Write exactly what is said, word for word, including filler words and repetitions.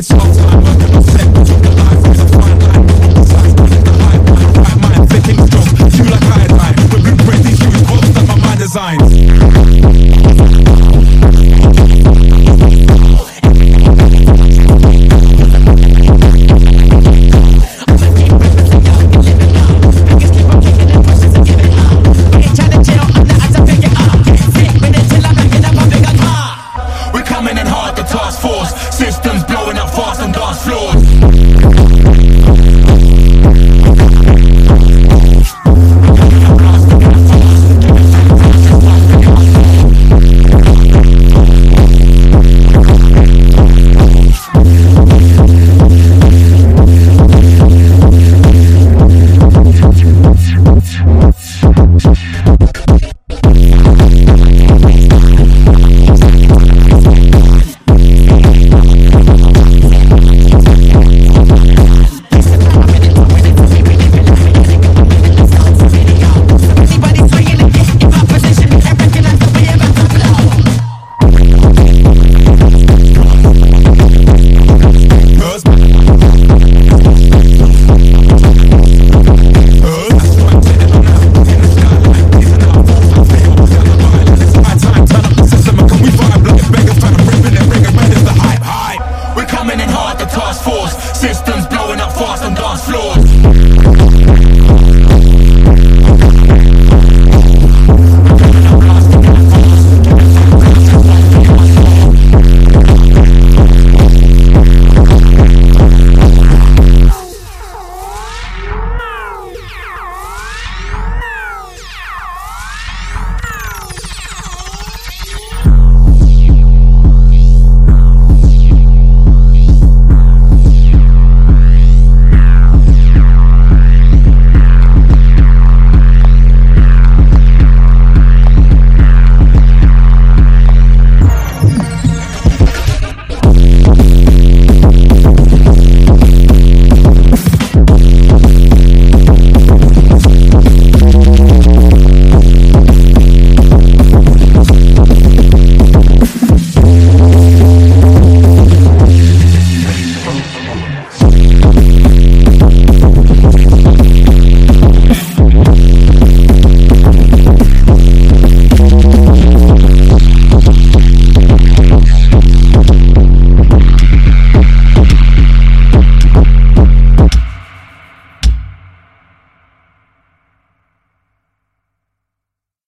It's our time, I never set. Took the life with a fine line. Besides, running the high line. Right mind, fitting strong. You like iodine. When we break these huge quotes that my mind designs. Systems blowing up fast on dance floors.